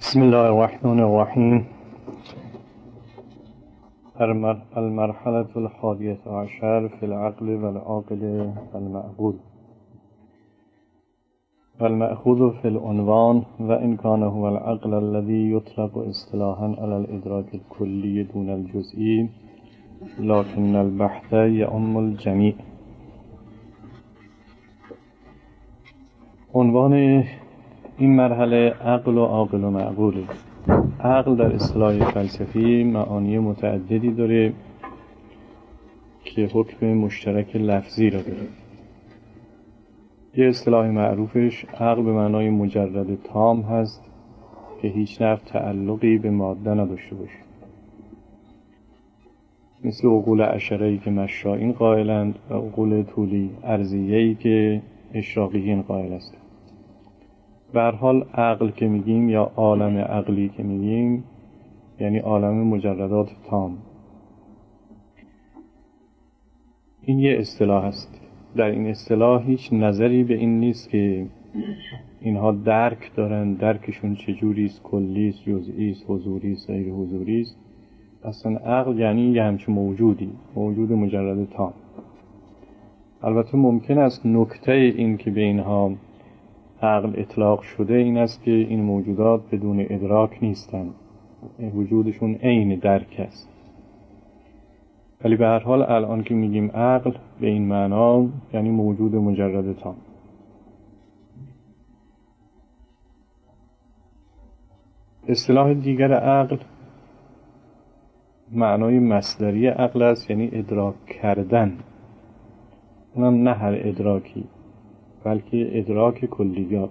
بسم الله الرحمن الرحیم. المرحلة الحادية عشر في العقل والعاقل والمعقول والمأخوذ في العنوان وإن كان هو العقل الذي يطلق اصطلاحا على الإدراك الكلي دون الجزئي لكن البحث يعم الجميع. عنوان این مرحله عقل و عاقل و معقوله. عقل در اصطلاح فلسفی معانی متعددی داره که حکم مشترک لفظی را داره. یه اصطلاح معروفش عقل به معنای مجرد تام هست که هیچ نوع تعلقی به ماده نداشته باشه، مثل عقول اشره‌ای که مشائین قائلند و عقول طولی ارضیه‌ای که اشراقیین قائل هستند. به هر حال عقل که میگیم یا عالم عقلی که میگیم یعنی عالم مجردات تام. این یه اصطلاح است. در این اصطلاح هیچ نظری به این نیست که اینها درک دارن، درکشون چجوری است، کلی است، جزئی است، حضوری است، غیر حضوری است. اصلا عقل یعنی یه همچین موجود مجرد تام. البته ممکن است نکته این که به اینها عقل اطلاق شده این است که این موجودات بدون ادراک نیستند، وجودشون عین درک است. ولی به هر حال الان که میگیم عقل به این معنا یعنی موجود مجرد تام. اصطلاح دیگر عقل معنای مصدری عقل است، یعنی ادراک کردن. اونم نه هر ادراکی بلکه ادراک کلیات.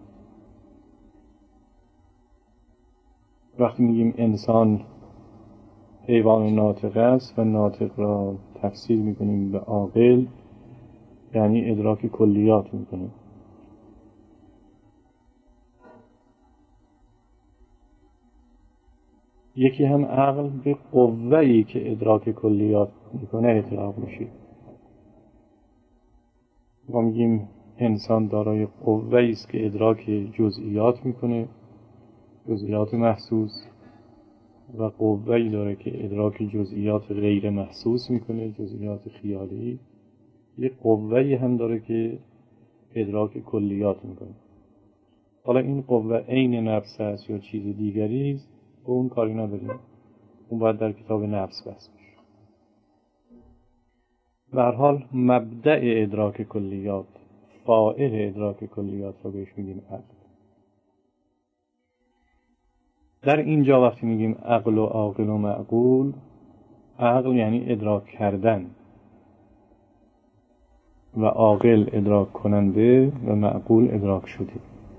وقتی میگیم انسان حیوان ناطق است و ناطق را تفسیر میکنیم به عاقل، یعنی ادراک کلیات میکنیم. یکی هم عقل به قوه‌ای که ادراک کلیات میکنه اطلاق میشه. ما میگیم انسان دارای قوه‌ای است که ادراک جزئیات میکنه، جزئیات محسوس، و قوه‌ای داره که ادراک جزئیات غیر محسوس میکنه، جزئیات خیالی. یک قوه‌ای هم داره که ادراک کلیات میکنه. حالا این قوه عین نفس است یا چیز دیگری است، با اون کاری نداریم. اون باید در کتاب نفس بحث بشه. به هر حال مبدأ ادراک کلیات، فاعل ادراک کلیات رو بهش میگیم عقل. در اینجا وقتی میگیم عقل و عاقل و معقول، عقل یعنی ادراک کردن و عاقل ادراک کننده و معقول ادراک شده.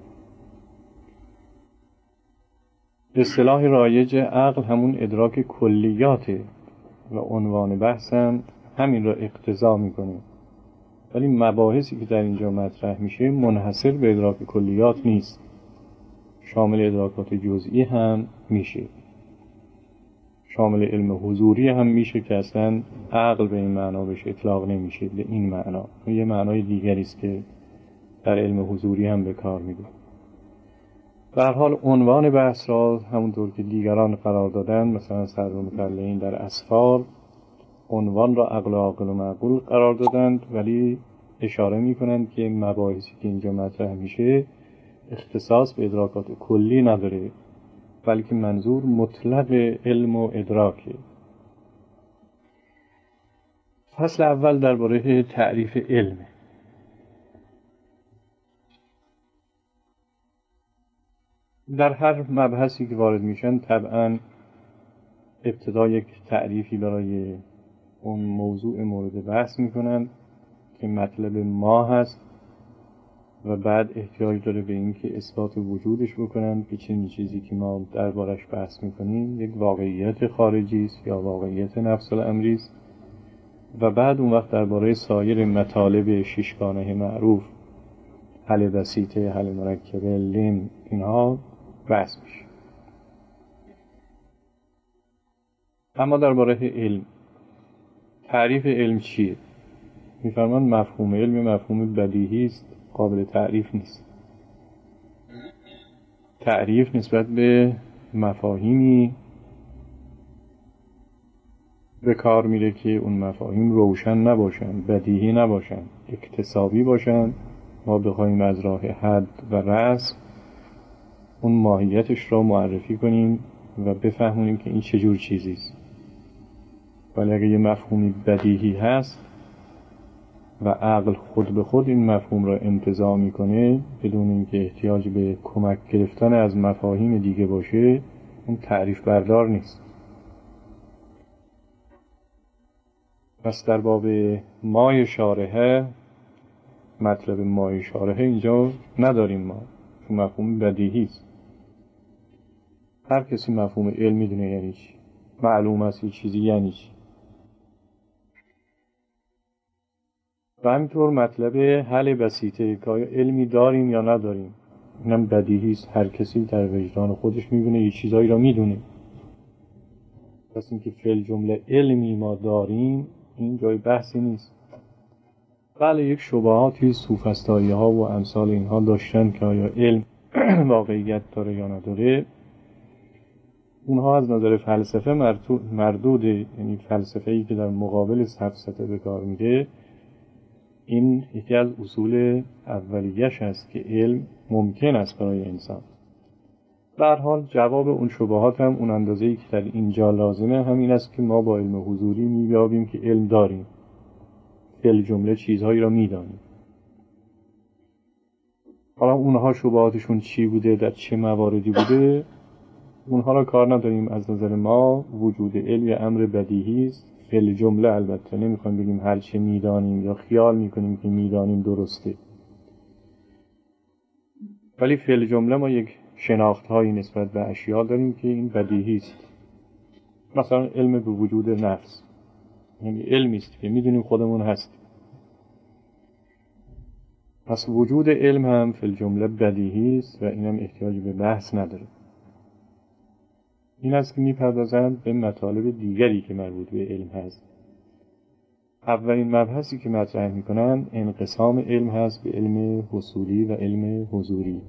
اصطلاح رایج عقل همون ادراک کلیاته و عنوان بحثم همین را اقتضا میکنه. ولی مباحثی که در اینجا مطرح میشه منحصر به ادراک کلیات نیست، شامل ادراکات جزئی هم میشه، شامل علم حضوری هم میشه که اصلا عقل به این معنا بهش اطلاق نمیشه. به این معنا یه معنای دیگری است که در علم حضوری هم به کار میره. به هر حال عنوان بحث را همونطور که دیگران قرار دادن، مثلا صدرالمطلعین در اسفار عنوان را عقل و عاقل و معقول قرار دادند، ولی اشاره میکنند که مباحثی که اینجا مطرح میشه اختصاص به ادراکات کلی نداره، بلکه منظور مطلق علم و ادراکه. فصل اول درباره تعریف علم. در هر مبحثی که وارد میشن طبعا ابتدا یک تعریفی برای اون موضوع مورد بحث میکنن که مطلب ما هست و بعد احتیاج داره به این که اثبات وجودش بکنن که چنین چیزی که ما دربارش بحث میکنیم یک واقعیت خارجی است یا واقعیت نفس الامری است، و بعد اون وقت درباره سایر مطالب ششگانه معروف، حل بسیطه، حل مرکبه، لم، اینها بحث میشه. اما درباره علم، تعریف علم چیه؟ میفرمان مفهوم علم مفهوم بدیهی است، قابل تعریف نیست. تعریف نسبت به مفاهیمی به کار میره که اون مفاهیم روشن نباشن، بدیهی نباشن، اکتسابی باشن. ما بخوایم از راه حد و رسم اون ماهیتش را معرفی کنیم و بفهمونیم که این چجور چیزیست. ولی اگه یه مفهومی بدیهی هست و عقل خود به خود این مفهوم را انتزاع میکنه بدون اینکه احتیاج به کمک گرفتن از مفاهیم دیگه باشه، اون تعریف بردار نیست. پس در باب مای شارحه، مطلب مای شارحه اینجا نداریم ما، چون مفهوم بدیهی است. هر کسی مفهوم علم میدونه یعنی چی، معلوم است یه چیزی یعنی چی. و همینطور مطلب حل بسیطه که آیا علمی داریم یا نداریم، اینم بدیهی است. هر کسی در وجدان خودش میبینه یه چیزایی را میدونه. پس اینکه فعل جمله علمی ما داریم این جای بحثی نیست. بله یک شبهاتی سوفسطایی ها و امثال اینها داشتن که آیا علم واقعیت داره یا نداره. اونها از نظر فلسفه مردوده، یعنی فلسفه‌ای که در مقابل سفسطه به کار میره. این یکی از اصول اولیش هست که علم ممکن است برای انسان. به هر حال جواب اون شبهات هم اون اندازه‌ای که در اینجا لازمه همین است که ما با علم حضوری می‌یابیم که علم داریم، فعل جمله چیزهایی را می‌دانیم. حالا اونها شبهاتشون چی بوده، در چه مواردی بوده، اونها را کار نداریم. از نظر ما وجود علم یه امر بدیهی است. فعل جمله البته نمیخوایم بگیم هر چه می‌دانیم یا خیال می‌کنیم که می‌دانیم درسته، ولی فعل جمله ما یک شناخت‌هایی نسبت به اشیاء داریم که این بدیهی است. مثلا علم به وجود نفس، یعنی علمی است که می‌دونیم خودمون هستیم. پس وجود علم هم فعل جمله بدیهی است و اینم احتیاج به بحث نداره. این است که می‌پردازند به مطالب دیگری که مربوط به علم هست. اولین مبحثی که مطرح می‌کنند انقسام علم هست به علم حصولی و علم حضوری.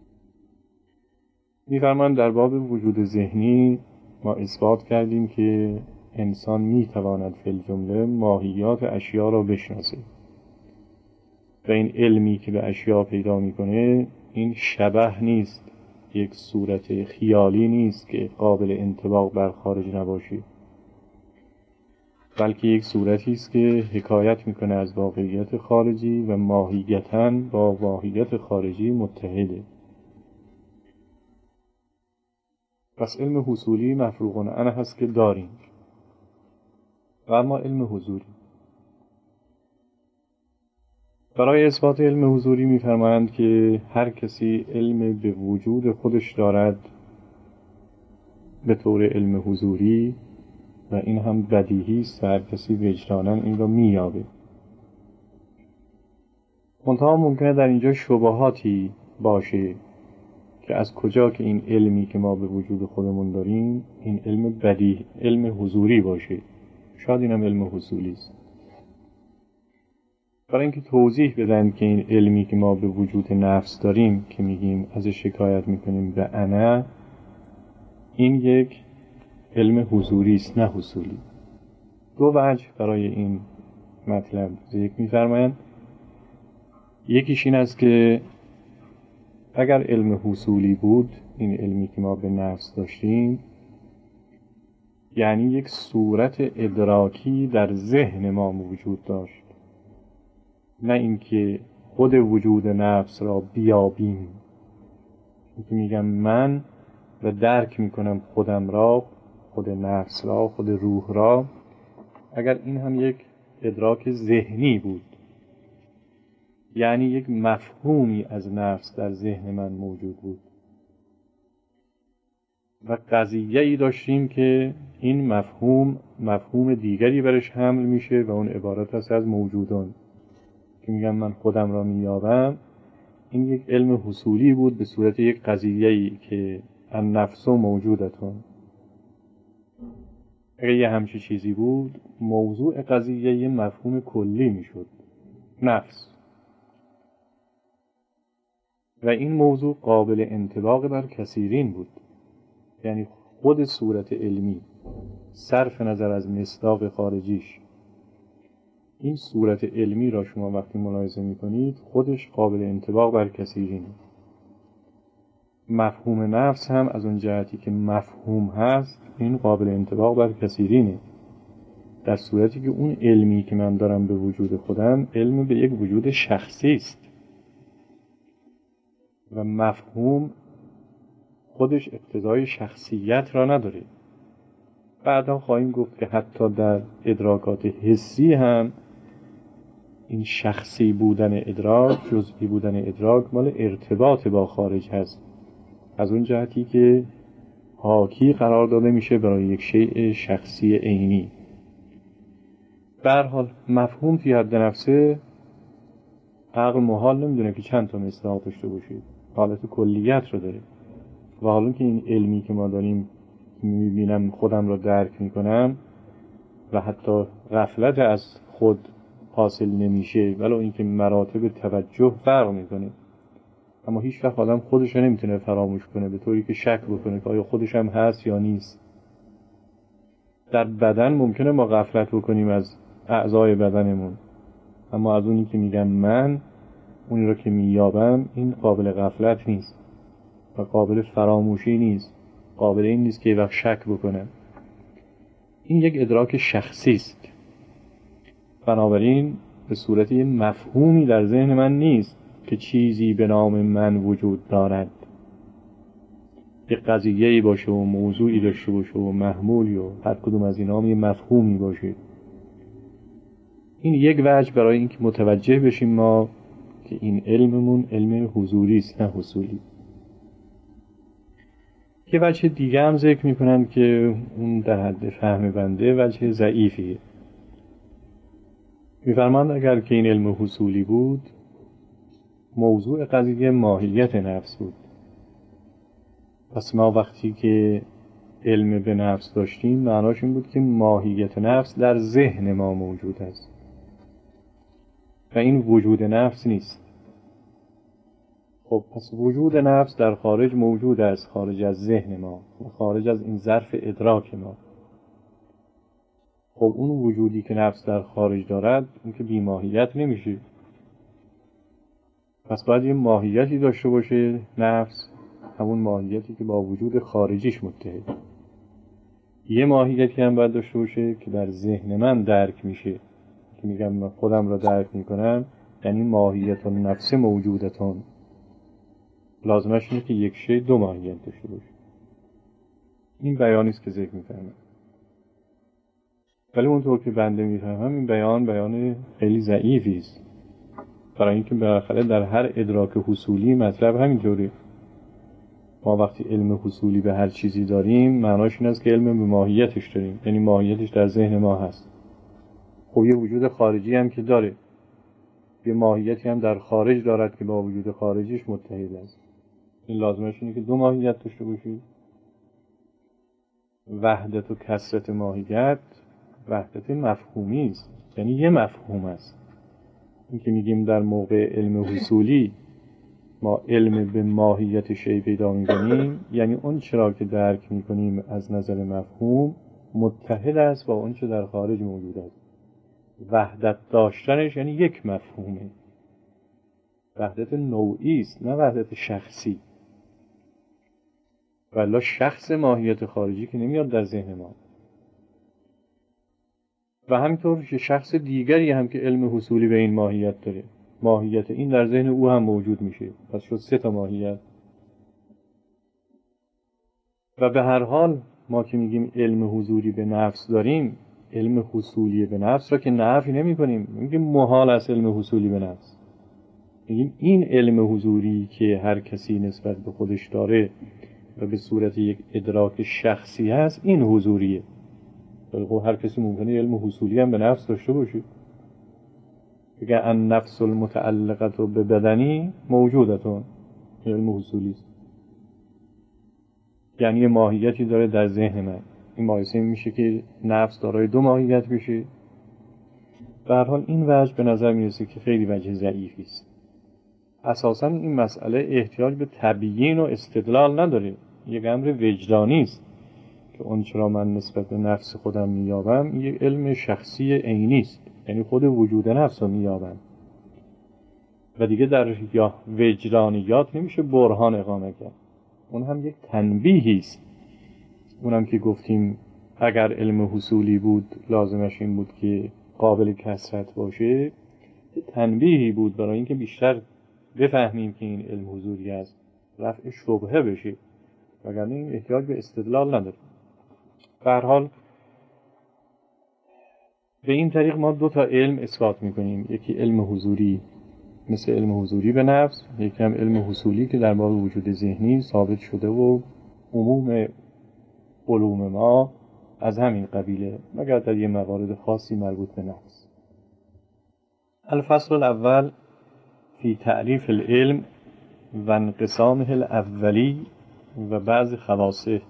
می‌فرمایند در باب وجود ذهنی ما اثبات کردیم که انسان می‌تواند فی الجمله ماهیات اشیاء را بشناسه و این علمی که به اشیاء پیدا می‌کنه این شبح نیست، یک صورت خیالی نیست که قابل انطباق بر خارج نباشه، بلکه یک صورتی است که حکایت میکنه از واقعیت خارجی و ماهیتاً با واقعیت خارجی متحده. پس علم حصولی مفروغ عنه هست که داریم، و اما علم حضوری، برای اثبات علم حضوری میفرمایند که هر کسی علم به وجود خودش دارد به طور علم حضوری و این هم بدیهی است، هر کسی وجداناً این را می‌یابه. منتها ممکنه در اینجا شبهاتی باشه که از کجا که این علمی که ما به وجود خودمون داریم این علم بدیهی، علم حضوری باشه، شاید اینم علم حصولی است. برای اینکه توضیح بدن که این علمی که ما به وجود نفس داریم که میگیم ازش شکایت میکنیم به انا، این یک علم حضوری است نه حصولی. دو وجه برای این مطلب ذکر می‌فرمایند. یکیش این است که اگر علم حصولی بود، این علمی که ما به نفس داشتیم، یعنی یک صورت ادراکی در ذهن ما وجود داشت، نه اینکه خود وجود نفس را بیابیم. اینکه میگم من و درک میکنم خودم را، خود نفس را، خود روح را، اگر این هم یک ادراک ذهنی بود، یعنی یک مفهومی از نفس در ذهن من موجود بود و قضیه‌ای داشتیم که این مفهوم دیگری برش حمل میشه و اون عبارت است از موجودان که میگم من خودم را میابم، این یک علم حصولی بود به صورت یک قضیه‌ای که النفس موجودتون. اگر یه همچی چیزی بود موضوع قضیه یه مفهوم کلی میشد، نفس. و این موضوع قابل انطباق بر کثیرین بود. یعنی خود صورت علمی صرف نظر از مصداق خارجیش، این صورت علمی را شما وقتی ملاحظه می‌کنید خودش قابل انطباق بر کثیرینه. مفهوم نفس هم از اون جهتی که مفهوم هست این قابل انطباق بر کثیرینه، در صورتی که اون علمی که من دارم به وجود خودم علم به یک وجود شخصی است و مفهوم خودش اقتضای شخصیت را نداره. بعدا خواهیم گفت که حتی در ادراکات حسی هم این شخصی بودن ادراک، جزئی بودن ادراک مال ارتباط با خارج هست، از اون جهتی که حاکی قرار داده میشه برای یک شیء شخصی عینی. به هر حال مفهوم فی حد نفسه عقل محال نمیدونه که چند تا مصداق داشته باشه، حالت کلیت رو داره. و حالا که این علمی که ما داریم میبینم خودم رو درک میکنم و حتی غفلت از خود حاصل نمیشه، ولو اینکه مراتب توجه فرق میکنه، اما هیچ وقت آدم خودش رو نمیتونه فراموش کنه به طوری که شک بکنه که آیا خودش هم هست یا نیست. در بدن ممکنه ما غفلت بکنیم از اعضای بدنمون، اما از اونی که میگم من، اونی رو که مییابم، این قابل غفلت نیست و قابل فراموشی نیست، قابل این نیست که یه وقت شک بکنم. این یک ادراک شخصی است، بنابراین به صورت یه مفهومی در ذهن من نیست که چیزی به نام من وجود دارد، یه قضیه‌ای باشه و موضوعی داشته باشه و محمولی و هر کدوم از اینا هم یه مفهومی باشه. این یک وجه برای اینکه متوجه بشیم ما که این علممون علم حضوری است نه حصولی. یه وجه دیگه هم ذکر میکنن که اون در حد فهم بنده وجه ضعیفیه. میفرماند اگر که این علم حصولی بود، موضوع قضیه ماهیت نفس بود. پس ما وقتی که علم به نفس داشتیم معناش این بود که ماهیت نفس در ذهن ما موجود است و این وجود نفس نیست. خب پس وجود نفس در خارج موجود است، خارج از ذهن ما، خارج از این ظرف ادراک ما. خب اون وجودی که نفس در خارج دارد اون که بی ماهیت نمیشه، پس باید یه ماهیتی داشته باشه نفس، همون ماهیتی که با وجود خارجیش متحد. یه ماهیتی هم باید داشته باشه که در ذهن من درک میشه، که میگم خودم را درک میکنم، یعنی ماهیت نفس موجودتون. لازمش اینه که یک شی دو ماهیت داشته باشه. این بیانی است که ذکر میفرمایند، ولی اونطور که بنده میفهمم این بیان خیلی ضعیفی است، برای اینکه بالاخره در هر ادراک حصولی مطلب همینطوره. ما وقتی علم حصولی به هر چیزی داریم معناش این است که علم به ماهیتش داریم، یعنی ماهیتش در ذهن ما هست. خب یه وجود خارجی هم که داره، یه ماهیتی هم در خارج دارد که با وجود خارجیش متحد است. این لازمش اینه که دو ماهیت داشته باشید. وحدت و کثرت ماهیت وحدت مفهومی است، یعنی یه مفهوم است. این که میگیم در موقع علم حصولی ما علم به ماهیت شی پیدا می‌کنیم، یعنی اون چرا که درک می‌کنیم از نظر مفهوم متحد است با اون چه در خارج موجود است. وحدت داشتنش یعنی یک مفهومه، وحدت نوعی است نه وحدت شخصی. ولی شخص ماهیت خارجی که نمیاد در ذهن ما، و همینطور که شخص دیگری هم که علم حصولی به این ماهیت داره، ماهیت این در ذهن او هم موجود میشه، پس شد 3 تا ماهیت. و به هر حال ما که میگیم علم حضوری به نفس داریم، علم حصولی به نفس را که نفی نمی کنیم، میگیم محال است علم حصولی به نفس. میگیم این علم حضوری که هر کسی نسبت به خودش داره و به صورت یک ادراک شخصی هست، این حضوریه. ولی خب هر کسی ممکنه علم حصولی هم به نفس داشته باشه. بگه ان نفس المتعلقت به بدنی موجودتون، علم حصولی است، یعنی ماهیتی داره در ذهن من. این مقایسه میشه که نفس دارای 2 ماهیت بشه. به هر حال این وجه به نظر میرسه که خیلی وجه ضعیفی است. اساساً این مسئله احتیاج به تبیین و استدلال نداره، یک امر وجدانی است که اون چرا من نسبت به نفس خودم میابم یک علم شخصی عینی است، یعنی خود وجود نفس رو میابم و دیگه در یا وجدانیات نمیشه برهان اقامه کرد. اون هم یک تنبیهی است. اونم که گفتیم اگر علم حصولی بود لازمش این بود که قابل کثرت باشه، تنبیهی بود برای اینکه بیشتر بفهمیم که این علم حضوری است، رفع شبهه بشه، وگرنه این احتیاج به استدلال نداره. به هر حال به این طریق ما دو تا علم اثبات میکنیم، یکی علم حضوری مثل علم حضوری به نفس، یکی هم علم حصولی که در باب وجود ذهنی ثابت شده و عموم علوم ما از همین قبیله، مگر در یه موارد خاصی مربوط به نفس. الفصل الاول فی تعریف العلم و انقسامه الاولی و بعض خواصه.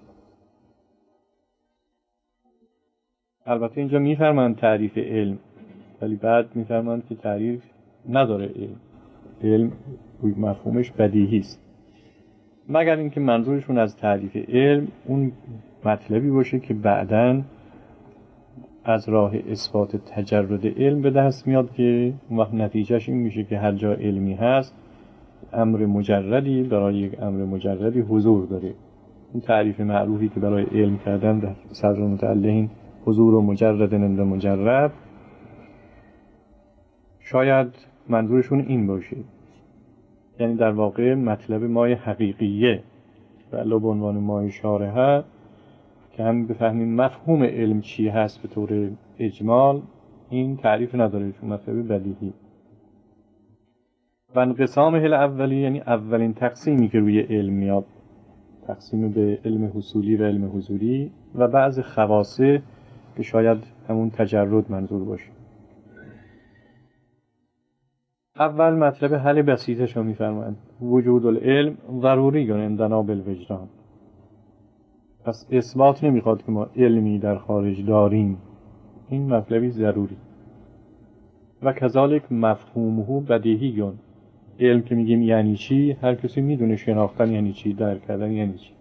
البته اینجا میفرماند تعریف علم، ولی بعد میفرماند که تعریف نداره علم مفهومش بدیهی است، مگر اینکه منظورشون از تعریف علم اون مطلبی باشه که بعداً از راه اثبات تجرد علم به دست میاد که اون وقت نتیجهش این میشه که هر جا علمی هست امر مجردی برای یک امر مجردی حضور داره. این تعریف معروفی که برای علم کردن در صدر متعلقین حضور و مجرد عند مجرد، شاید منظورشون این باشه، یعنی در واقع مطلب مای حقیقیه و علاوه به عنوان مای شارحه که هم بفهمیم مفهوم علم چی هست به طور اجمال، این تعریف نداره چون مطلب بدیهی. و انقسامه الاولی یعنی اولین تقسیمی که روی علم میاد، تقسیم به علم حصولی و علم حضوری و بعض خواصه که شاید همون تجرد منظور باشه. اول مطلب حل بسیطش رو میفرمایند وجود العلم ضروری عندنا بالوجدان. پس اثبات نمیخواد که ما علمی در خارج داریم، این مطلبی ضروری. و کذالک مفهومه بدیهی، علم که میگیم یعنی چی، هر کسی میدونه شناختن یعنی چی، درک کردن یعنی چی.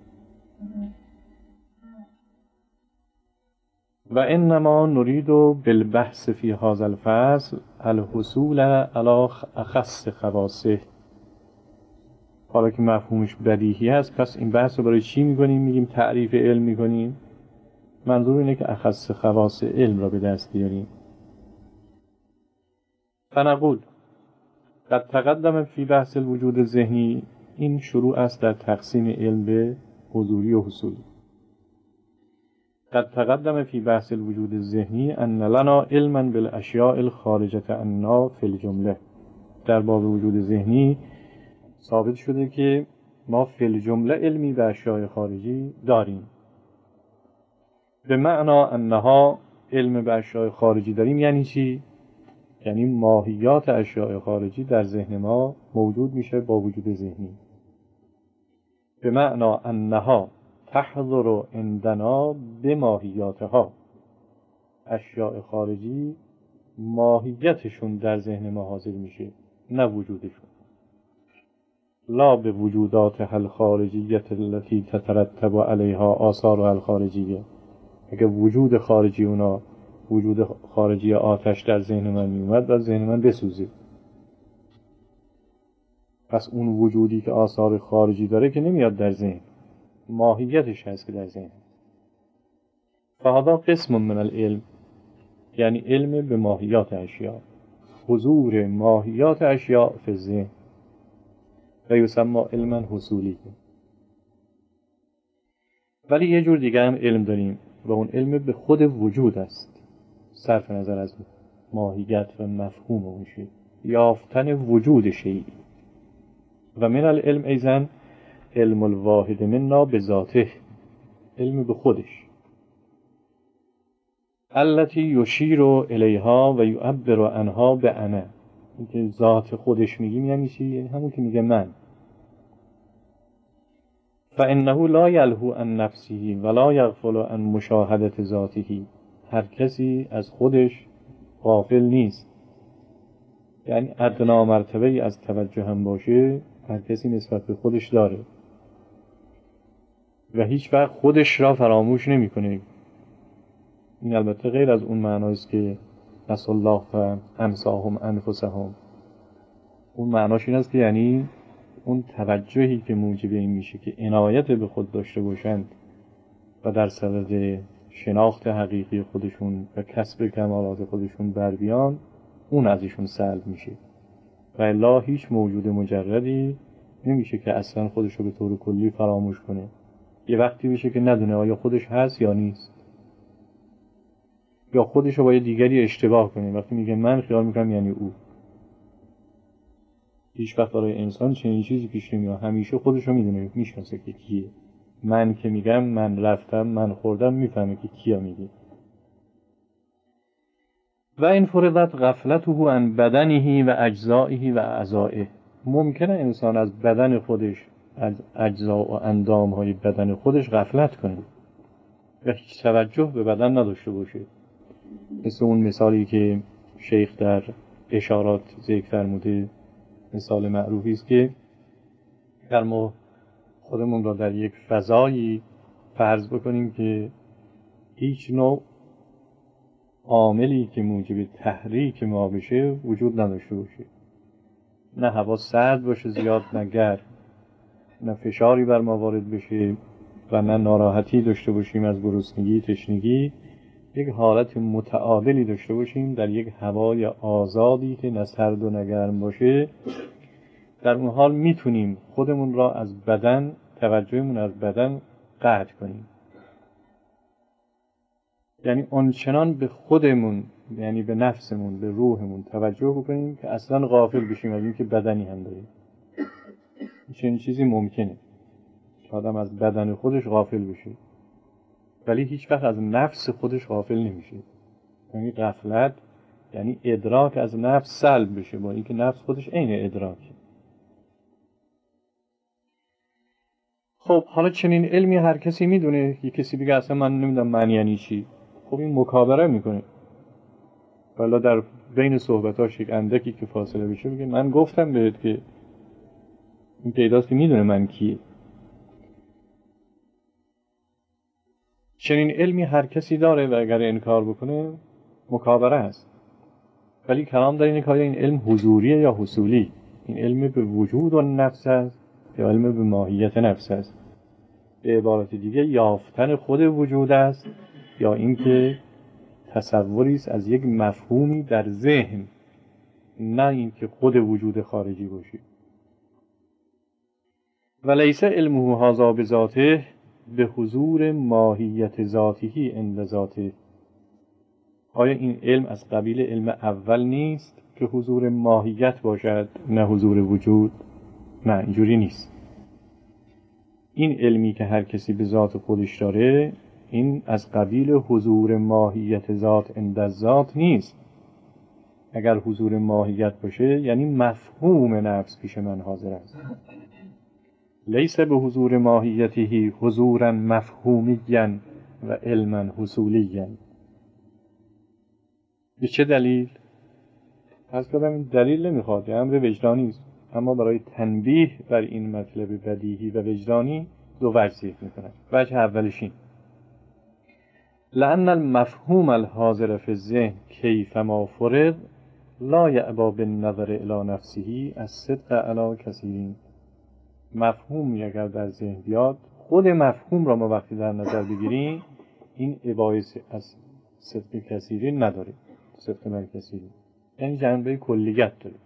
و انما نريد بالبحث في هذا الفصل الحصول على اخص خواصه. حالا که مفهومش بدیهی هست، پس این بحث رو برای چی میکنیم؟ میگیم تعریف علم میکنیم. منظور اینه که اخص خواص علم را به دست بیاریم. فنقول قد تقدم فی بحث الوجود ذهنی، این شروع است در تقسیم علم به حضوری و حصولی. قد تقدم فی بحث الوجود الذهنی ان لنا علما بالاشیاء الخارجه عنا فی الجمله. در باب وجود ذهنی ثابت شده که ما فی الجمله علمی به اشیاء خارجی داریم. به معنا انها علم به اشیاء خارجی داریم یعنی چی؟ یعنی ماهیات اشیاء خارجی در ذهن ما موجود میشه با وجود ذهنی. به معنا انها تحضر عندنا به ماهیاتها، اشیاء خارجی ماهیتشون در ذهن ما حاضر میشه، نه وجودشون. لا به وجودات الخارجیت التي تترتب علیها آثار الخارجیه. اگه وجود خارجی اونا، وجود خارجی آتش در ذهن من میومد و ذهن من بسوزه، پس اون وجودی که آثار خارجی داره که نمیاد در ذهن، ماهیتش هست که در ذهن. فهذا قسم من العلم، یعنی علم به ماهیات اشیاء، حضور ماهیات اشیاء فی الذهن و یسمى علما حصولی. ولی یه جور دیگه هم علم داریم و اون علم به خود وجود است، صرف نظر از ماهیت و مفهوم اون شی، یافتن وجود شیئی. و من العلم ایضا علم الواحد منا بذاته، علم به خودش، التي یشیر الیها و یعبر عنها به انا. این که ذات خودش میگیم یعنی چی؟ یعنی همون که میگه من. فانه لا یلهو عن نفسه ولا یغفل عن مشاهدة ذاته. هر کسی از خودش غافل نیست، یعنی ادنا مرتبه‌ای از توجه هم باشه هر کسی نسبت به خودش داره و هیچ وقت خودش را فراموش نمی‌کنه. این البته غیر از اون معناست که نسوا الله فانساهم انفسهم. اون معناش این است که یعنی اون توجهی که موجب این میشه که عنایت به خود داشته باشند و در صدد شناخت حقیقی خودشون و کسب کمالات خودشون بر بیان، اون ازشون سلب میشه. و الا هیچ موجود مجردی نمیشه که اصلا خودش رو به طور کلی فراموش کنه. یه وقتی بشه که ندونه آیا خودش هست یا نیست، یا خودش رو با یه دیگری اشتباه کنه. وقتی میگه من، خیال میکنم یعنی او. هیچ وقت برای انسان چنین چیزی پیش نمیاد. همیشه خودش رو میدونه، میشناسه که کیه. من که میگم من رفتم، من خوردم، میفهمه که کیا میگه. و این فرضت غفلته عن بدنه و اجزائه و اعضائه. ممکنه انسان از بدن خودش، از اجزا و اندامهای بدن خودش غفلت کنه و هیچ توجه به بدن نداشته باشه. مثل اون مثالی که شیخ در اشارات ذکر فرموده، مثال معروفی است که اگر ما خودمون را در یک فضایی فرض بکنیم که هیچ نوع عاملی که موجب تحریک ما بشه وجود نداشته باشه، نه هوا سرد باشه زیاد، نه گرم، نه فشاری بر ما وارد بشه و نه ناراحتی داشته باشیم از گرسنگی، تشنگی، یک حالت متعادلی داشته باشیم در یک هوای آزادی که نه سرد و نه گرم باشه. در اون حال میتونیم خودمون را از بدن، توجهمون از بدن قطع کنیم. یعنی آنچنان به خودمون، یعنی به نفسمون، به روحمون توجه بکنیم که اصلا غافل بشیم از این که بدنی هم داریم. چنین چیزی ممکنه که آدم از بدن خودش غافل بشه، ولی هیچ وقت از نفس خودش غافل نمیشه. یعنی غفلت یعنی ادراک از نفس سلب بشه، با اینکه نفس خودش عین ادراکه. خب حالا چنین علمی هر کسی میدونه. یک کسی بگه اصلا من نمیدونم من یعنی چی، خب این مکابره میکنه. والا در بین صحبتاش یک اندکی که فاصله بشه بگه من گفتم بهت که این پیداست که میدونه من کیه. چنین علمی هر کسی داره و اگر انکار بکنه مکابره است. ولی کلام در اینه که این علم حضوریه یا حصولی. این علم به وجود و نفس است یا علم به ماهیت نفس است. به عبارت دیگه یافتن خود وجود است یا اینکه تصوری است از یک مفهومی در ذهن، نه اینکه خود وجود خارجی باشه. ولیس علمه هذا بذاته به حضور ماهیت ذاتی عند ذاته. آیا این علم از قبیل علم اول نیست که حضور ماهیت باشد نه حضور وجود؟ نه، اینجوری نیست. این علمی که هر کسی به ذات خودش داره، این از قبیل حضور ماهیت ذات عند ذات نیست. اگر حضور ماهیت باشه یعنی مفهوم نفس پیش من حاضر است. لیس به حضور ماهیته حضورا مفهومیا و علما حصولیا. به چه دلیل؟ از کدام این دلیل نمیخواد، امر وجدانی است، اما برای تنبیه بر این مطلب بدیهی و وجدانی دو وجه ذکر میکنه. وجه اولش این: لأن المفهوم الحاضر فی الذهن کیفما فرض لا یعبا بالنظر الی نفسه الصدق علی کثیرین. مفهومی اگر در ذهن بیاد، خود مفهوم را ما وقتی در نظر بگیریم، این عبایس از صدق کثیرین نداره. صدق من کثیرین یعنی جنبه کلیت داره.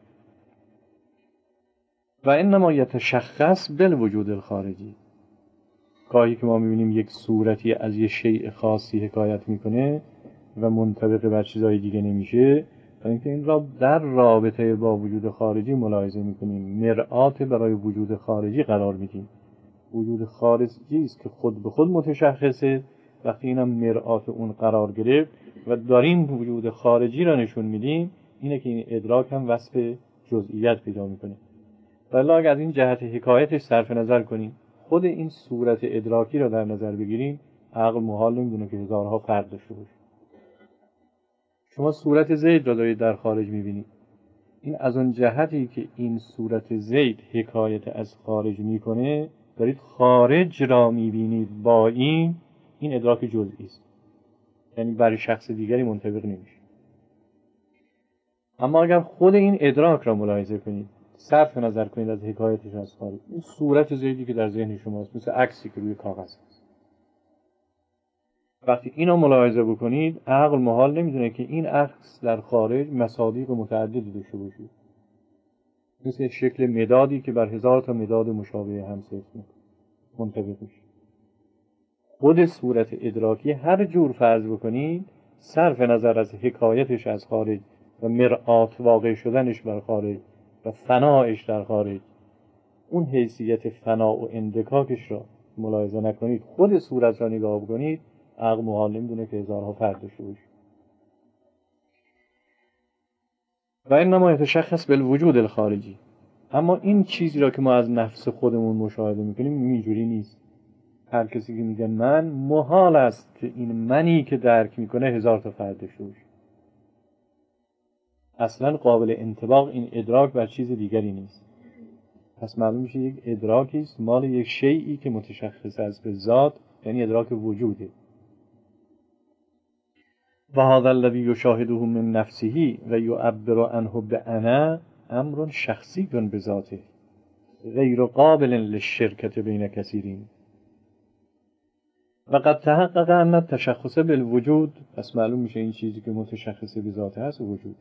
و انما یتشخص بالوجود الخارجی. گاهی که ما میبینیم یک صورتی از یک شیء خاصی حکایت میکنه و منطبق بر چیزهای دیگه نمیشه، برای اینکه این را در رابطه با وجود خارجی ملاحظه میکنیم، مرآت برای وجود خارجی قرار میدیم. وجود خارجی است که خود به خود متشخصه. وقتی اینم مرآت اون قرار گرفت و داریم وجود خارجی را نشون میدیم، اینه که این ادراک هم وصف جزئیت پیدا میکنه. ولی اگر از این جهت حکایتش صرف نظر کنیم، خود این صورت ادراکی را در نظر بگیریم، عقل محال نمیدونه که هزارها فرق داشته باشه. شما صورت زید را دارید در خارج میبینید، این از اون جهتی که این صورت زید حکایت از خارج میکنه، دارید خارج را میبینید با این ادراک جزئی است، یعنی برای شخص دیگری منطبق نمیشه. اما اگر خود این ادراک را ملاحظه کنید، صرف نظر کنید از حکایتش از خارج، این صورت زیدی که در ذهن شماست مثل عکسی که روی کاغذ است. وقتی اینو ملاحظه بکنید، عقل محال نمیدونه که این عکس در خارج مصادیق متعددی داشته باشه، مثل شکل مدادی که بر 1000 تا مداد مشابه هم منطبق میشه. خود صورت ادراکی هر جور فرض بکنید، صرف نظر از حکایتش از خارج و مرآت واقع شدنش بر خارج و فنایش در خارج، اون حیثیت فنا و اندکاکش را ملاحظه نکنید، خود صورت را نگاه بکنید، عقل محال نمیدونه که هزارها فرد داشته باشه. و انما یتشخص بالوجود الخارجی. اما این چیزی را که ما از نفس خودمون مشاهده میکنیم اینجوری نیست. هر کسی که میگه من، محال است که این منی که درک میکنه 1000 تا فرد داشته باشه. اصلا قابل انطباق این ادراک بر چیز دیگری نیست. پس معلوم میشه یک ادراکی است مال یک شیئی که متشخص است به ذات، یعنی ادراک وجوده. و هذا الذی یشاهده من نفسه و یعبر عنه بانا امر شخصی بذاته غیر قابل للشرکت بین کثیرین. و قد تحقق ان التشخص بالوجود، پس معلوم میشه این چیزی که متشخص به ذاته هست وجود.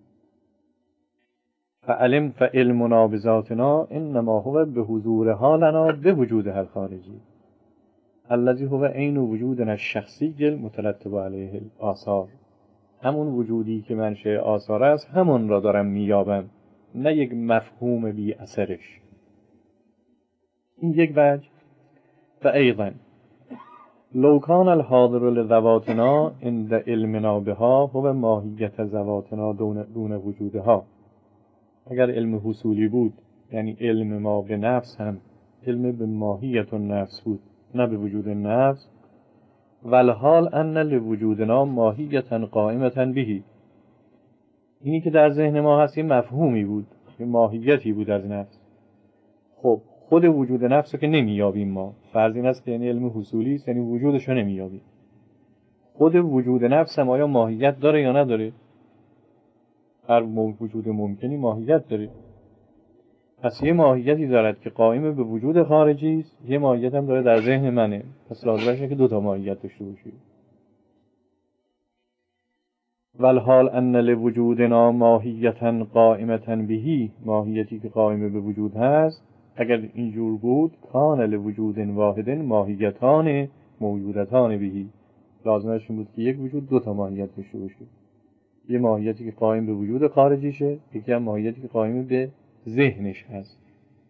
فعلمنا بذاتنا انما هو بحضورها لنا بوجودها الخارجی الذي هو عین وجودنا الشخصی المترتب علیه الاثار. همون وجودی که منشأ آثار است، همون را دارم میابم، نه یک مفهوم بی اثرش. این یک وجه. و ایضا لو کان الحاضر لذواتنا عند علمنا بها هو ماهیت ذواتنا دون وجودها. اگر علم حصولی بود، یعنی علم ما به نفس هم علم به ماهیت النفس بود، نه به وجود نفس. والحال ان لوجودنا ماهیتا قائمتا بهی. اینی که در ذهن ما هست یه مفهومی بود، یه ماهیتی بود از نفس. خب خود وجود نفس رو که نمیابیم ما، فرض این است که یعنی علم حصولی است، یعنی وجودش رو نمیابیم. خود وجود نفس هم آیا ماهیت داره یا نداره؟ هر وجود ممکنی ماهیت داره. پس یه ماهیتی دارد که قائم به وجود خارجی است، یه ماهیت هم داره در ذهن منه. پس لازمشه که 2 تا ماهیت داشته باشه. والحال ان لوجودنا ماهیتا قائمتا بهی، ماهیتی که قائم به وجود هست. اگر اینجور بود کان لوجود واحد ماهیتان موجودتان بهی، لازمش این بود که یک وجود 2 تا ماهیت داشته باشه. یه ماهیتی که قائم به وجود خارجیشه، یکی هم ماهیتی که قائم به ذهنش هست.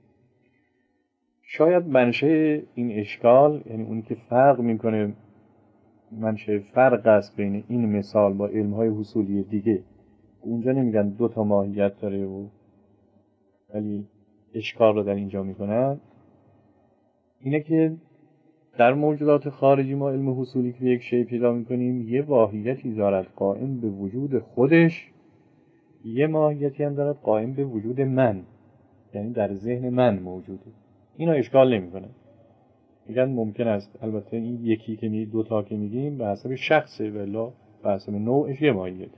شاید منشأ این اشکال، یعنی اونی که فرق میکنه، منشأ فرق است بین این مثال با علم‌های حصولی دیگه. اونجا نمیگن 2 تا ماهیت داره ولی اشکال رو در اینجا میکنن، اینه که در موجودات خارجی ما علم حصولی که یک شی پیدا میکنیم یه ماهیتی دارد قائم به وجود خودش، یه ماهیتی هم دارد قائم به وجود من، یعنی در ذهن من موجوده. اینا اشکال نمیکنه. میگن ممکن است، البته این یکی که 2 تا که میگیم به حسب شخصه، ولی به حسب نوعش یه ماهیت.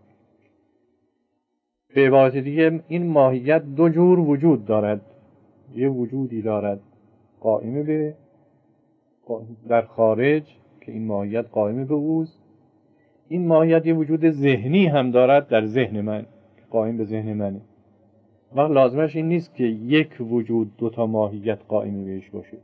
به عبارت دیگه این ماهیت 2 جور وجود دارد. یه وجودی دارد قائم به در خارج که این ماهیت قائم به اوست. این ماهیت یه وجود ذهنی هم دارد در ذهن من، قائم به ذهن منه. وقت لازمش این نیست که یک وجود 2 تا ماهیت قائم بهش باشه.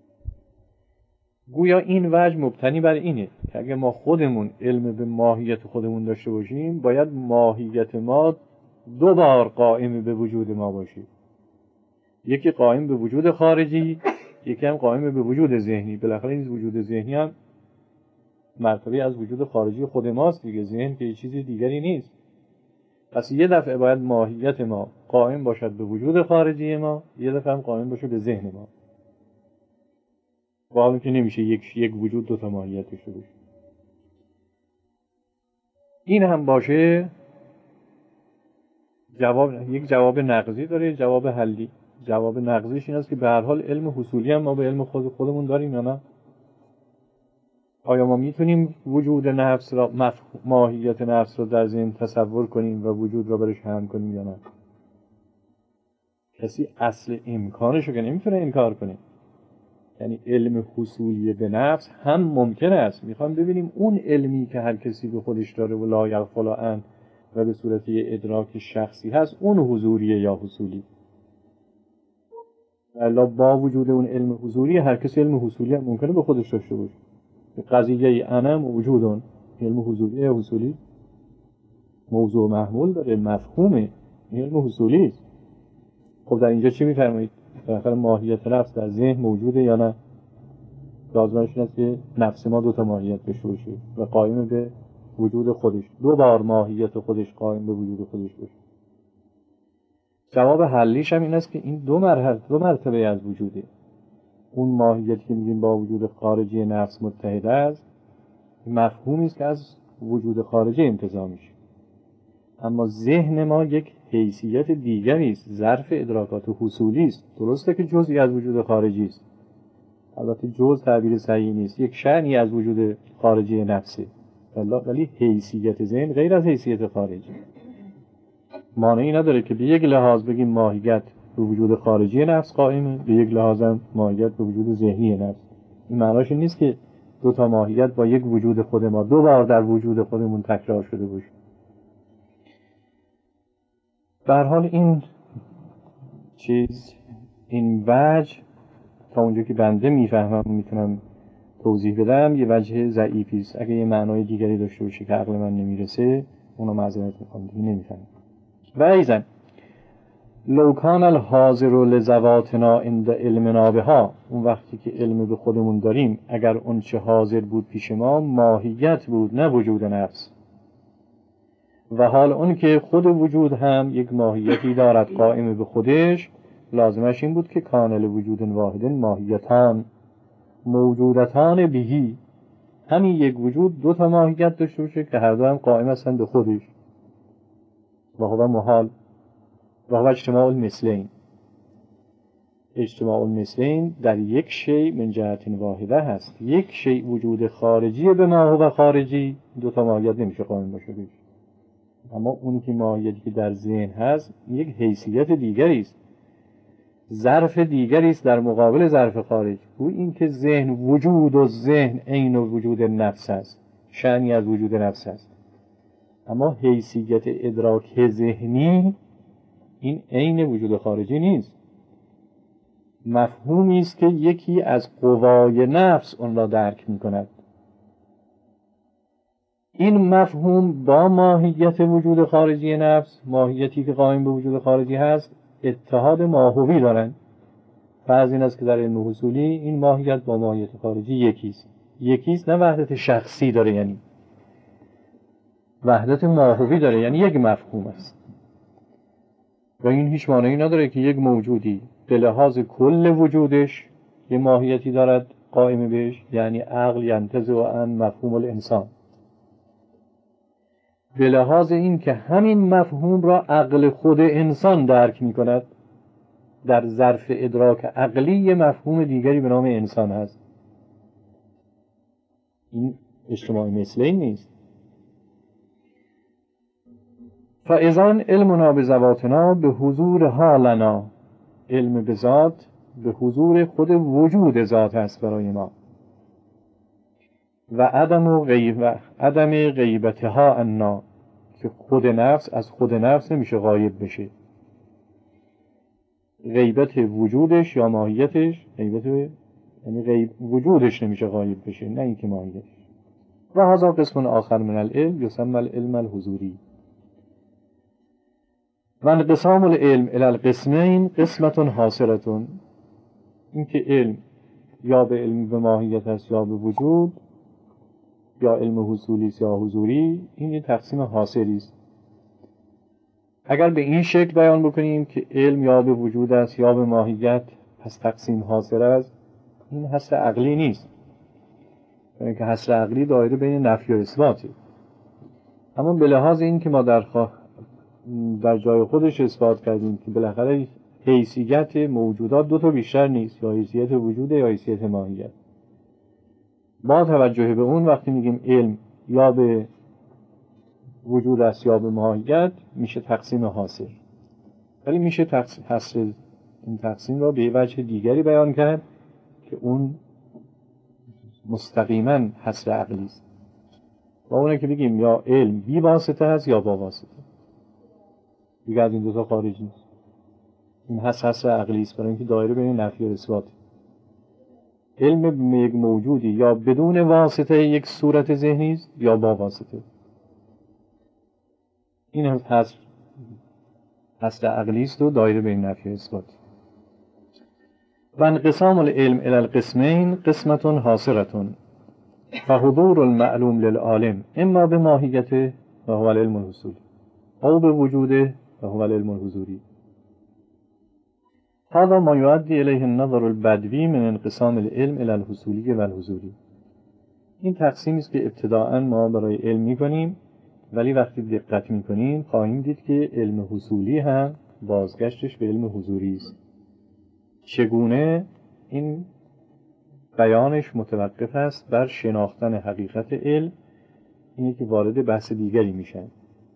گویا این وجه مبتنی بر اینه که اگه ما خودمون علم به ماهیت خودمون داشته باشیم، باید ماهیت ما 2 بار قائم به وجود ما باشه. یکی قائم به وجود خارجی، یکی هم قائم به وجود ذهنی. بالاخره این وجود ذهنی هم مرتبه از وجود خارجی خود ماست دیگه. ذهن که یه چیز دیگری نیست. پس یه دفعه باید ماهیت ما قائم باشد به وجود خارجی ما، یه دفعه هم قائم باشه به ذهن ما. واقعا که نمیشه یک وجود 2 تا ماهیت داشته باشه. این هم باشه یک جواب نقضی داره، جواب حلی. جواب نقضیش این است که به هر حال علم حصولی هم ما به علم خودمون داریم یا نه؟ آیا ما میتونیم وجود نفس را، ماهیت نفس را در ذهن تصور کنیم و وجود را برش هم کنیم یا نه؟ کسی اصل امکانش رو که نمیتونه انکار کنه. یعنی علم حصولی به نفس هم ممکن است. میخوام ببینیم اون علمی که هر کسی به خودش داره و لا یغفل عنه و به صورت ادراک شخصی هست، اون حضوریه یا حصولی؟ الا با وجود اون علم حضوری، هر کسی علم حصولی هم ممکنه به خودش داشته باشه. قضیه انا موجودون، علم حضوری یا حصولی؟ موضوع محمول داره، مفهومه، علم حصولی است. خب در اینجا چی میفرمایید؟ بالاخره ماهیت نفس در ذهن موجوده یا نه؟ لازمش این است که نفس ما 2 ماهیت داشته باشه و قائم به وجود خودش، 2 بار ماهیت خودش قائم به وجود خودش باشه. جواب حلیش هم این است که این 2 مرتبه از وجوده. اون ماهیتی که میگیم با وجود خارجی نفس متحد است، مفهومی است که از وجود خارجی انتزاع میشه. اما ذهن ما یک حیثیت دیگری است، ظرف ادراکات حصولی است. درسته که جزئی از وجود خارجی است، البته جزء تعبیر صحیح نیست، یک شأنی از وجود خارجی نفسه، ولی حیثیت ذهن غیر از حیثیت خارجی. مانعی نداره که به یک لحاظ بگیم ماهیت به وجود خارجی نفس قائمه، به یک لحاظ هم ماهیت به وجود ذهنی نفس. این معناش نیست که 2 ماهیت با یک وجود خود ما 2 بار در وجود خودمون تکرار شده باشه. به هر حال این وجه تا اونجا که بنده میفهمم میتونم توضیح بدم یه وجه ضعیفی است. اگه یه معنای دیگری داشته باشه که عقل من نمیرسه، اونو معذرت میخوام، دیگه نمیفهمم. و ایضا لو کان الحاضر لذواتنا عند علمنا بها، اون وقتی که علم به خودمون داریم، اگر اون چه حاضر بود پیش ما ماهیت بود نه وجود نفس، و حال اون که خود وجود هم یک ماهیتی دارد قائم به خودش، لازمش این بود که کانل وجود واحد ماهیتان موجودتان بهی، همین یک وجود 2 ماهیت داشته باشه که هر 2 هم قائم هستند به خودش. و هو محال و هو اجتماع المثلین. اجتماع المثلین در یک شیء من جهت واحده هست. یک شیء وجود خارجی به ما هو خارجی 2 ماهیت نمیشه قائم باشه بهش. اما اون که ماهیتی که در ذهن هست یک حیثیت دیگری است، ظرف دیگری است در مقابل ظرف خارج. او این که ذهن وجود و ذهن عین وجود نفس است، شأنی از وجود نفس است، اما حیثیت ادراک ذهنی این عین وجود خارجی نیست. مفهومی است که یکی از قوای نفس اون را درک می کند. این مفهوم با ماهیت وجود خارجی نفس، ماهیتی که قائم به وجود خارجی هست، اتحاد ماهوی دارند. فرض این است که در علم حصولی این ماهیت با ماهیت خارجی یکیست، نه وحدت شخصی داره، یعنی وحدت ماهوی داره، یعنی یک مفهوم است. و این هیچ معنی نداره که یک موجودی به لحاظ کل وجودش یه ماهیتی دارد قائم بهش، یعنی عقل ینتزع عن مفهوم الانسان، به لحاظ این که همین مفهوم را عقل خود انسان درک می کند. در ظرف ادراک عقلی یه مفهوم دیگری به نام انسان هست. این اجتماع مثلین نیست. فاذن علمنا بذواتنا به حضور حالنا، علم به ذات به حضور خود وجود ذات است برای ما، و عدم غیبتها عنا، که خود نفس از خود نفس نمیشه غایب بشه. غیبت وجودش یا ماهیتش، یعنی وجودش نمیشه غایب بشه، نه اینکه ماهیتش. و هذا قسم آخر من العلم یسمى العلم الحضوری. و انقسام العلم الى القسمین قسمت حاصلتون، اینکه علم یا به علم به ماهیت است یا به وجود، یا علم حصولی است یا حضوری، این یه تقسیم حاصلی است. اگر به این شکل بیان بکنیم که علم یا به وجود است یا به ماهیت، پس تقسیم حاصل است، این حصر عقلی نیست، یعنی که حصر عقلی دایره بین نفی و اثباته. اما به لحاظ این که ما در در جای خودش اثبات کردیم که بالاخره حیثیت موجودات دو تا بیشتر نیست، یا حیثیت وجود یا حیثیت ماهیت. با توجه به اون وقتی میگیم علم یا به وجود است یا به ماهیت میشه تقسیم حاصل، ولی میشه حصر این تقسیم را به وجه دیگری بیان کرد که اون مستقیما حصر عقلی است. با اونه که بگیم یا علم بی واسطه هست یا با واسطه، دیگه از این دو تا خارج نیست. این حصر عقلی است، برای اینکه دایره بین نفی و اثبات. علم یک موجودی یا بدون واسطه یک صورت ذهنی است یا با واسطه. این هم حصر عقلی است و دایره بین نفی و اثبات. و انقسام العلم الى القسمین قسمت حاصرة فحضور المعلوم للعالم اما به ماهیته و هو العلم الحصولی او به وجوده و هو العلم الحضوری. هذا ما يؤدي الیه النظر البدوی من انقسام العلم الى الحصولی و الحضوری. این تقسیمی است که ابتداءً ما برای علم می‌کنیم، ولی وقتی دقت می‌کنیم خواهیم دید که علم حصولی هم بازگشتش به علم حضوری است. چگونه؟ این بیانش متوقف است بر شناختن حقیقت علم. اینه که وارد بحث دیگری میشن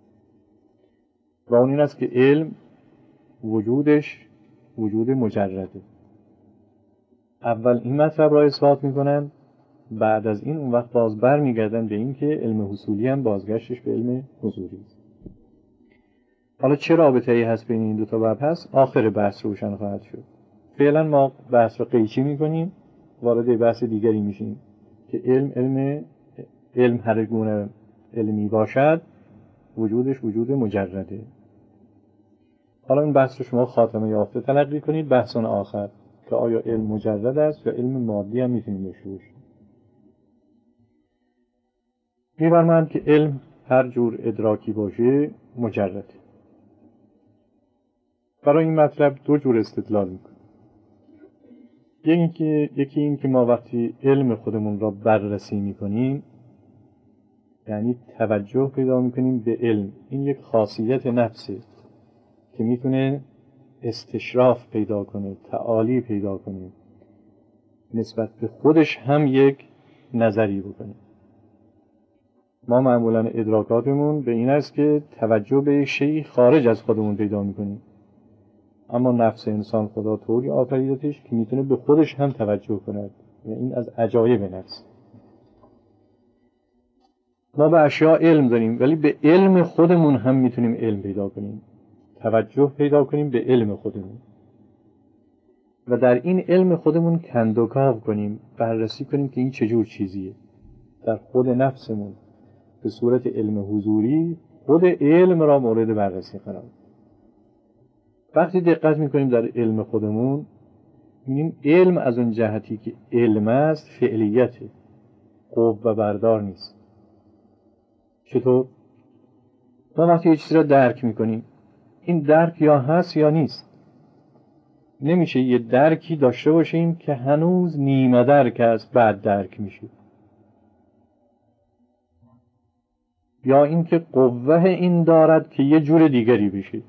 و اون این است که علم وجودش وجود مجرده. اول این مطلب را اثبات میکنن، بعد از این اون وقت باز بر میگردن به این که علم حصولی هم بازگشتش به علم حضوری است. حالا چه رابطه‌ای هست بین این دو تا بحث؟ آخر بحث روشن خواهد شد. فعلا ما بحث رو قیچی میکنیم، وارد بحث دیگری میشیم که علم هر گونه علمی باشد وجودش وجود مجرده. حالا این بحث رو شما خاتمه یافته تلقی کنید. بحثون آخر که آیا علم مجرد است یا علم مادی هم میتونیم داشته باشیم. می‌فرمایند که علم هر جور ادراکی باشه مجرده. برای این مطلب دو جور استدلال میکنه. یکی این که ما وقتی علم خودمون را بررسی میکنیم، یعنی توجه پیدا میکنیم به علم، این یک خاصیت نفسه که میتونه استشراف پیدا کنه، تعالی پیدا کنه، نسبت به خودش هم یک نظری بکنه. ما معمولا ادراکاتمون به این است که توجه به شیء خارج از خودمون پیدا میکنیم، اما نفس انسان خدا طوری آفریدتش که میتونه به خودش هم توجه کند. این از عجایب نفس. ما به اشیاء علم داریم، ولی به علم خودمون هم میتونیم علم پیدا کنیم، توجه پیدا کنیم به علم خودمون و در این علم خودمون کندوکاو کنیم، بررسی کنیم که این چجور چیزیه. در خود نفسمون به صورت علم حضوری خود علم را مورد بررسی قرار. وقتی دقت میکنیم در علم خودمون، این علم از اون جهتی که علم است فعلیته، قوه بردار نیست. چطور؟ ما وقتی یه چیزی را درک میکنیم، این درک یا هست یا نیست. نمیشه یه درکی داشته باشیم که هنوز نیمه درک است بعد درک میشه، یا اینکه قوه این دارد که یه جور دیگری بشه.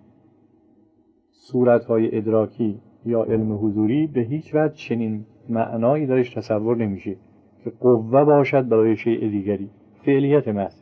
صورتهای ادراکی یا علم حضوری به هیچ وجه چنین معنایی درش تصور نمیشه که قوه باشد برای شیء دیگری، فعلیت محض.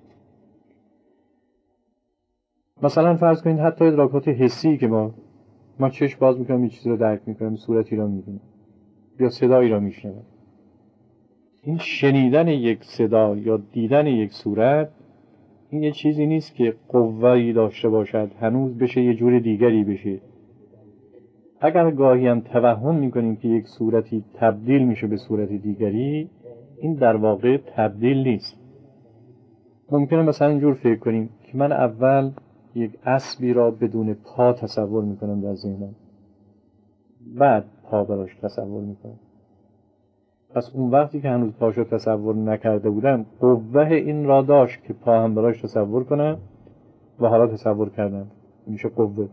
مثلا فرض کنید حتی ادراکات حسی که ما چشم باز میکنیم یه چیزی رو درک میکنیم، صورتی رو میبینیم یا صدایی رو میشنویم. این شنیدن یک صدا یا دیدن یک صورت، این یه چیزی نیست که قوه‌ای داشته باشد هنوز بشه یه جور دیگری بشه. اگر گاهی هم توهم میکنیم که یک صورتی تبدیل میشه به صورت دیگری، این در واقع تبدیل نیست. ممکنه مثلا اینجور فکر کنیم که من اول یک اسبی را بدون پا تصور میکنم در ذهنم، بعد پا براش تصور میکنم. پس اون وقتی که هنوز پاشو تصور نکرده بودم، قوه این را داشت که پا هم براش تصور کنم و حالا تصور کردم، میشه قوه.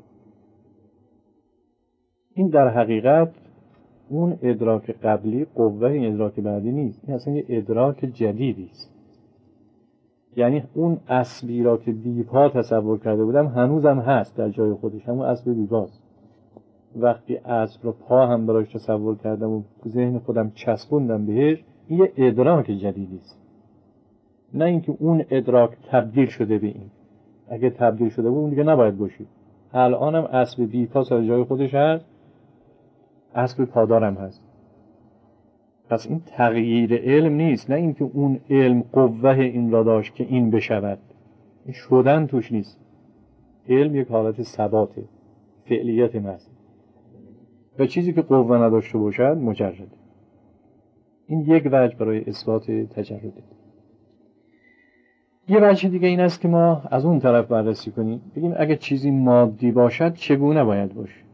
این در حقیقت اون ادراک قبلی قوه این ادراک بعدی نیست، این اصلا یه ادراک جدیدی است. یعنی اون اسبی را که بی پا تصور کرده بودم هنوزم هست در جای خودش، همون اسب بی پاست. وقتی اسب را پا هم براش تصور کردم و ذهن خودم چسبوندم بهش، این یه ادراک جدیدی است، نه اینکه اون ادراک تبدیل شده به این. اگه تبدیل شده بود اون دیگه نباید باشید. الانم اسب بی پا در جای خودش هست، اسب پادارم هست. پس این تغییر علم نیست، نه اینکه اون علم قوه این را داشت که این بشود، این شدن توش نیست. علم یک حالت ثباته، فعلیت محض، و چیزی که قوه نداشته باشد مجرده. این یک وجه برای اثبات تجرده. یه وجه دیگه این است که ما از اون طرف بررسی کنیم، بگیم اگه چیزی مادی باشد چگونه باید باشه.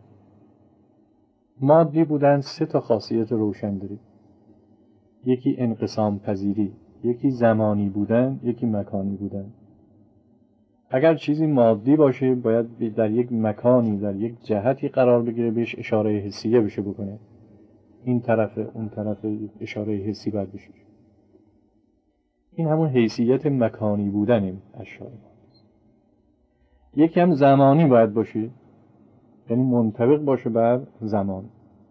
مادی بودن 3 خاصیت روشن داره. یکی انقسام پذیری، یکی زمانی بودن، یکی مکانی بودن. اگر چیزی مادی باشه باید در یک مکانی، در یک جهتی قرار بگیره، بهش اشاره حسیه بشه بکنه. این طرف اون طرف اشاره حسی باید بشه. این همون حیثیت مکانی بودن اشیاء. یکی هم زمانی باید باشه، یعنی منطبق باشه بر زمان.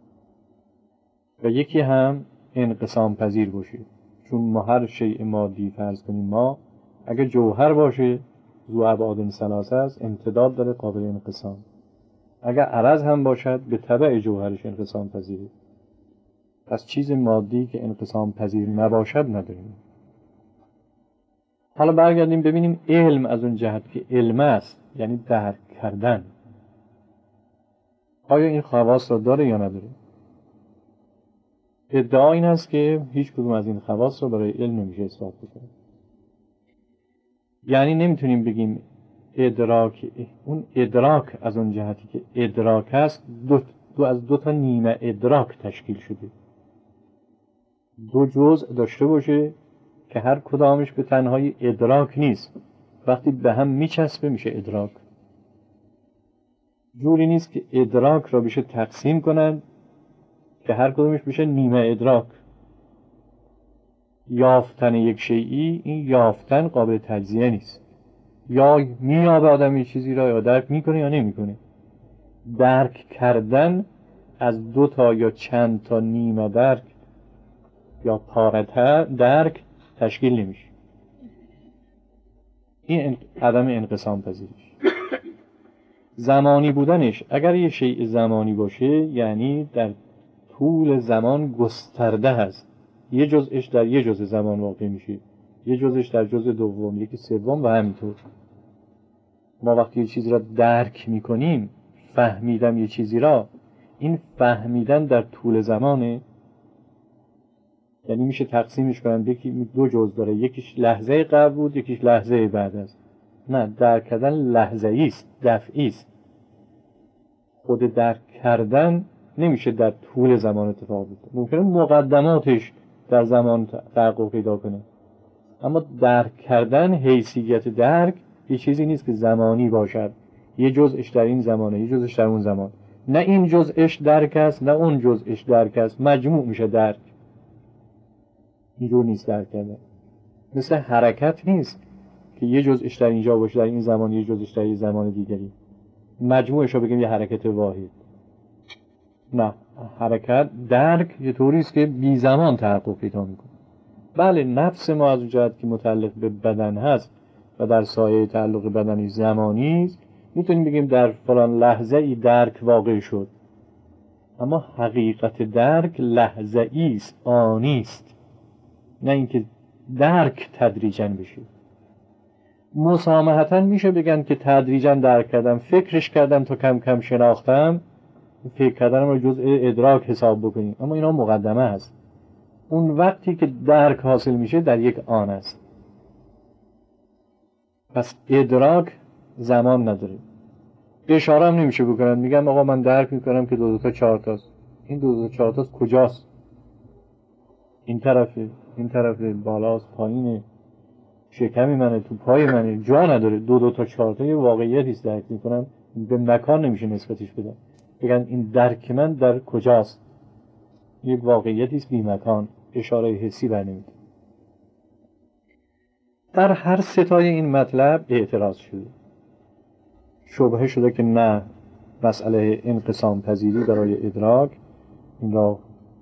و یکی هم انقسام پذیر باشه، چون ما هر شیء مادی فرض کنیم ما اگه جوهر باشه ذو ابعاد ثلاثه است، امتداد داره، قابل انقسام. اگر عرض هم باشد به تبع جوهرش انقسام پذیره. پس چیز مادی که انقسام پذیر نباشد نداریم. حالا برگردیم ببینیم علم از اون جهت که علم است، یعنی درک کردن، آیا این خواص را داره یا نداره؟ ادعا این است که هیچ کدوم از این خواص را برای علم نمیشه اثبات بکنه. یعنی نمیتونیم بگیم ادراک، اون ادراک از اون جهتی که ادراک است از 2 نیمه ادراک تشکیل شده. 2 جزء داشته باشه که هر کدامش به تنهایی ادراک نیست، وقتی به هم میچسبه میشه ادراک. جوری نیست که ادراک را بشه تقسیم کنن که هر کدامش بشه نیمه ادراک. یافتن یک شیئی، این یافتن قابل تجزیه نیست. یا میابه آدم یه چیزی را یا درک میکنه یا نمیکنه. درک کردن از 2 تا یا چند تا نیمه درک یا پاره درک تشکیل نمیشه. این عدم انقسام پذیریش. زمانی بودنش، اگر یه شیء زمانی باشه یعنی در طول زمان گسترده هست، یه جزءش در یه جزء زمان واقع میشه، یه جزءش در جزء دوم، یکی سوم و همینطور. ما وقتی یه چیزی را درک میکنیم، فهمیدم یه چیزی را، این فهمیدن در طول زمانه، یعنی میشه تقسیمش کنن، یکی 2 جزء داره، یکیش لحظه قبل بود، یکیش لحظه بعد است. نه، درک کردن لحظه‌ای است، دفعی است. خود درک کردن نمیشه در طول زمان اتفاق بیفته. ممکنه مقدماتش در زمان تحقق پیدا کنه، اما درک کردن، حیثیت درک یه چیزی نیست که زمانی باشد، یه جزءش در این زمانه، یه جزءش در اون زمان. نه این جزءش درک است، نه اون جزءش درک است، مجموع میشه درک. اینجور نیست درک کردن. مثل حرکت نیست که یه جزءش در اینجا باشه در این زمان، یه جزءش در یه زمان دیگری، مجموعش رو بگیم یه حرکت واحد. نه، حرکت، درک یه طوری است که بی زمان تحقق پیدا میکنه. بله، نفس ما از اون جهت که متعلق به بدن هست و در سایه تعلق بدنی زمانی است، میتونیم بگیم در فلان لحظه ای درک واقع شد، اما حقیقت درک لحظه ای است، آنی است، نه اینکه درک تدریجاً بشه. مسامحتاً میشه بگن که تدریجاً درک کردم، فکرش کردم تا کم کم شناختم، فکر کردنم رو جزء ادراک حساب بکنیم، اما اینا مقدمه هست. اون وقتی که درک حاصل میشه در یک آن است. پس ادراک زمان نداره. اشاره هم نمیشه بکنن، میگم آقا من درک میکنم که 2 تا 4 تاست. این 2 تا 4 تاست کجاست؟ این طرفه، این طرفه، بالاست، پایینه، شکمی منه، تو پای منه، جا نداره. 2 تا 4 تا یه واقعیتی است درک میکنم، به مکان نمیشه نسبتش بدن. بگن این درک من در کجاست؟ یک واقعیتی است بی مکان، اشاره حسی برنمیده. در هر ستای این مطلب اعتراض شده، شبهه شده که نه، مسئله انقسام پذیری برای ادراک این را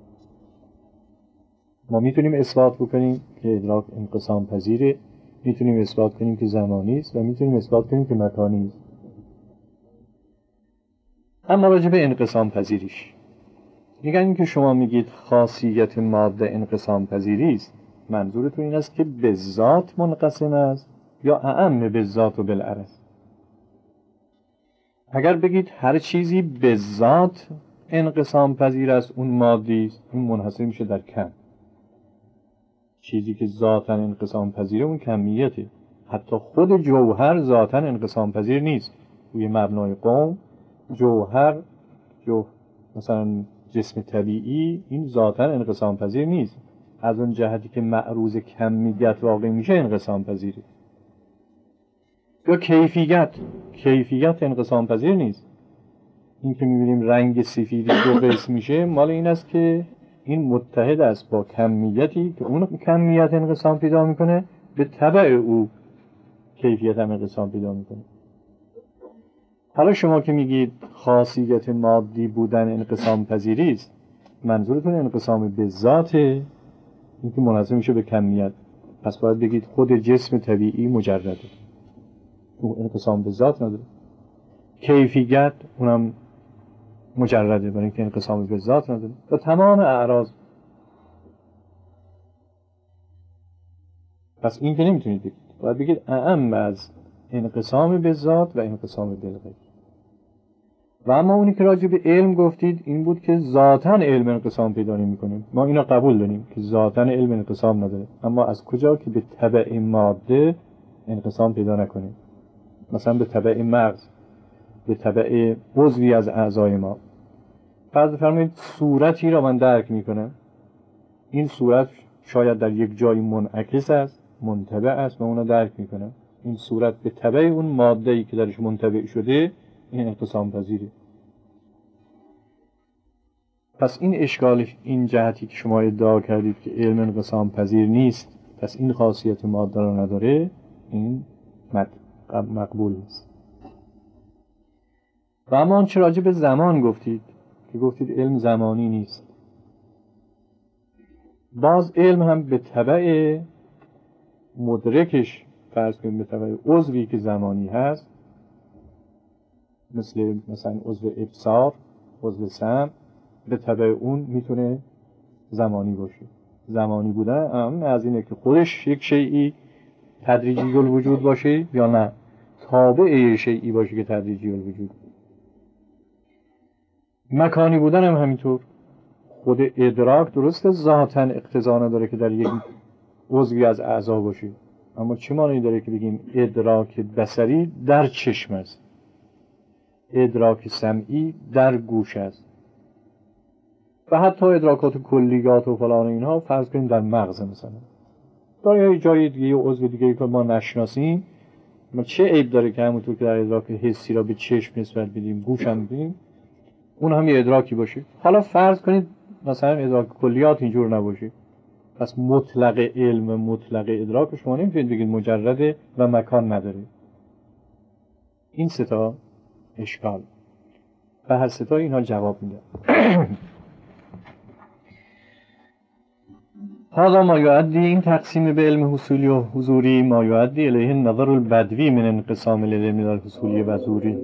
ما میتونیم اثبات بکنیم که ادراک انقسام پذیره، میتونیم اثبات کنیم که زمانی است و میتونیم اثبات کنیم که مکانی است. اما راجع به انقسام پذیریش میگن که شما میگید خاصیت ماده انقسام پذیری است، منظورتون این است که به ذات منقسم است یا اعم به ذات و بالعرض؟ اگر بگید هر چیزی به ذات انقسام پذیر است اون مادی است، اون منحصر میشه در کم. چیزی که ذاتاً انقسام پذیره اون کمیته. حتی خود جوهر ذاتاً انقسام پذیر نیست. روی مبنای قوم جوهر مثلا جسم طبیعی این ذاتاً انقسام پذیر نیست، از اون جهتی که معروض کمیت واقع میشه انقسام پذیره. یا کیفیت انقسام پذیر نیست. این که میبینیم رنگ سفیدی دو قسم میشه مال این است که این متحد است با کمیتی که اون کمیت انقسام پیدا میکنه، به تبع او کیفیت هم انقسام پیدا میکنه. حالا شما که میگید خاصیت مادی بودن انقسام پذیری است، منظورتون انقسام به ذاته، این که منحصر میشه به کمیت، پس باید بگید خود جسم طبیعی مجرده، اون انقسام به ذات نداره. کیفیت اونم مجرده برای اینکه انقسام به ذات نداره. و تمام اعراض. پس این که نمیتونید بگید، باید بگید اعم از انقسام به ذات و انقسام به غیر. و اما اونی که راجع به علم گفتید این بود که ذاتاً علم انقسام پیدا نمی‌کنه. ما اینا قبول داریم که ذاتاً علم انقسام نداره، اما از کجا که به تبع ماده انقسام پیدا نکنه؟ مثلا به تبع مغز، به تبع عضوی از اعضای ما. فرض بفرمایید صورتی را من درک میکنم، این صورت شاید در یک جایی منعکس است، منطبع است و اون را درک میکنم، این صورت به تبع اون ماده‌ای که درش منطبع شده این انقسام پذیره. پس این اشکال، این جهتی که شما ادعا کردید که علم انقسام پذیر نیست، پس این خاصیت ماده را نداره، این مقبول نیست. و اما آنچه راجع به زمان گفتید که گفتید علم زمانی نیست، باز علم هم به تبع مدرکش، فرض کنیم به تبع عضوی که زمانی هست، مثلا عضو ابصار، عضو سمع، به تبع اون میتونه زمانی باشه. زمانی بودن اهم از اینه که خودش یک شیئی تدریجی الوجود باشه یا نه تابع شیئی باشه که تدریجی الوجود. مکانی بودن هم همینطور. خود ادراک درسته ذاتاً اقتضا نداره که در یک عضوی از اعضا باشه، اما چه معنی داره که بگیم ادراک بصری در چشم است، ادراک سمعی در گوش است و حتی ادراکات کلیات و فلان اینها فرض کنیم در مغز مثلا، در یه جای دیگه یه عضو دیگه که ما نشناسیم، ما چه عیب داره که همونطور که در ادراک حسی را به چشم نسبت بدیم گوش هم بدیم اون هم یه ادراکی باشه. حالا فرض کنید مثلا ادراک کلیات اینجور نباشه، پس مطلق علم، مطلق ادراک شما نمیتونید بگید مجرده و مکان نداره. این ستا اشکال و هر ستا اینها جواب میده. هذا ما یؤدی، این تقسیم به علم حصولی و حضوری، ما یؤدی الیه النظر البدوی من انقسام العلم الى الحصولی و حضوری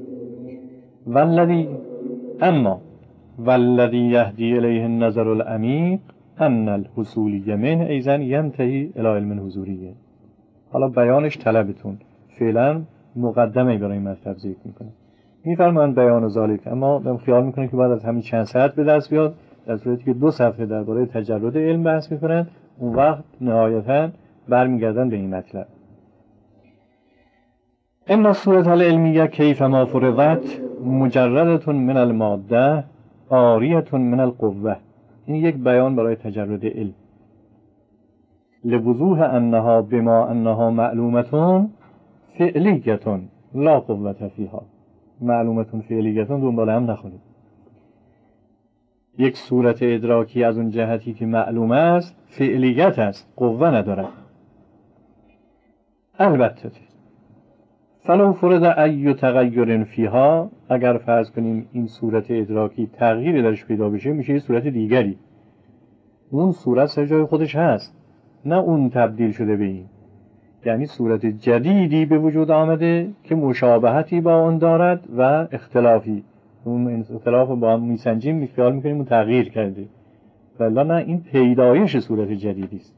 والذی یهدی الیه النظر العمیق ان الحصولی من ایضا ینتهی الی علم حضوریه. حالا بیانش طلبتون، فعلا مقدمه برای مطلب ذکر میکنه. میفرمان بیان ذالک، اما من خیال میکنم که بعد از همین چند ساعت به دست بیاد، در صورتی که 2 صفحه درباره تجرد علم بحث میکنن، اون وقت نهایتاً برمیگردن به این مطلب. ان الصورة العلمیه کیف ما فرضت مجرده من الماده عاریه من القوه. این یک بیان برای تجرد علم، لوضوح انها بما انها معلومه فعلیه لا قوه فیها. معلومه فعلیه دنبال هم نخونید. یک صورت ادراکی از اون جهتی که معلومه است فعلیت است، قوه ندارد. البته فلو فرض ای تغییر فیها، اگر فرض کنیم این صورت ادراکی تغییری درش پیدا بشه، میشه یه صورت دیگری. اون صورت سر جای خودش هست، نه اون تبدیل شده به این. یعنی صورت جدیدی به وجود آمده که مشابهتی با اون دارد و اختلافی. اون اختلاف رو با هم میسنجیم، خیال میکنیم اون تغییر کرده، ولی نه، این پیدایش صورت جدیدی است.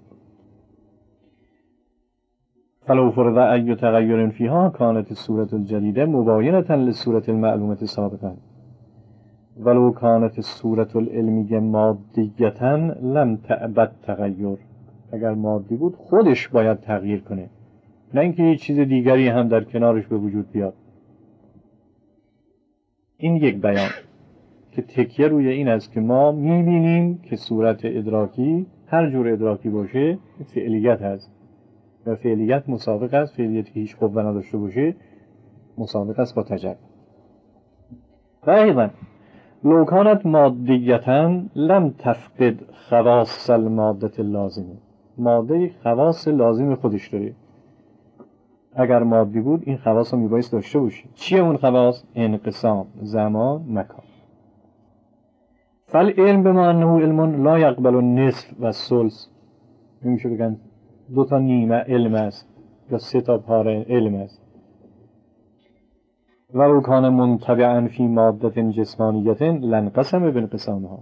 فلو فرض ای تغییر فیها کانت الصورة الجدیده مباینة للصورة المعلومة سابقا ولو کانت الصورة العلمیه مادیة لم تعبد تغییر. اگر مادی بود خودش باید تغییر کنه، نه اینکه یه چیز دیگری هم در کنارش به وجود بیاد. این یک بیان که تکیه روی این است که ما میبینیم که صورت ادراکی هر جور ادراکی باشه فعلیت هست و فعلیت مسابق است، فعلیتی که هیچ قوه نداشته باشه مسابق است با تجربه. و ایضا لو کانت مادیتا لم تفقد خواص المادة اللازمه. ماده خواص لازم خودش داره، اگر مادی بود این خواص رو میبایست داشته باشه. چیه اون خواص؟ انقسام، زمان، مکان. فالعلم بما انه علم لا يقبل النصف و الثلث، نمیشه بگن 2 تا نیمه علم است یا 3 تا پاره علم است. ولو کان منطبعا فی ماده جسمانیه لانقسم بانقسامها.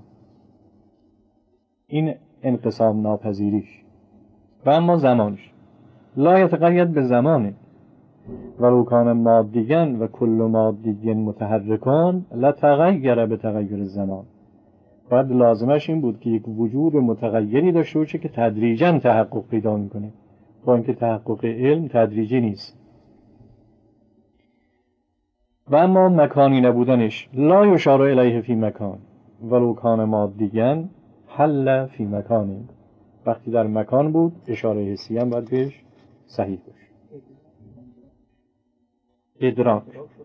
این انقسام ناپذیریش. و اما زمانش لا یتقید به زمانه. ولو کان مادیاً و کل مادی متحرکان لتغیر به تغیر الزمان. باید لازمش این بود که یک وجود متغیری داشته باشه که تدریجاً تحقق پیدا میکنه، با اینکه تحقق علم تدریجی نیست. و اما مکانی نبودنش لا یشار الیه فی مکان ولو کان مادیاً حل فی مکان. وقتی در مکان بود اشاره حسی هم باید بهش صحیح باشه. ادراک.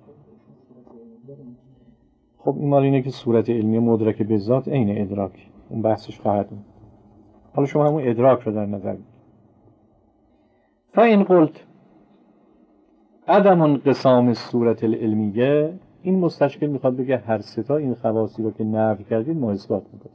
خب این مال اینه که صورت علمی مدرک به ذات عین ادراک، اون بحثش خواهد بود. حالا شما همون ادراک رو در نظر بگیرید. فاین قلت عدم انقسام صورت العلمیه، این مستشکل میخواد بگه هر 3 تا این خواصی رو که نفی کردید ما اثبات میکنیم.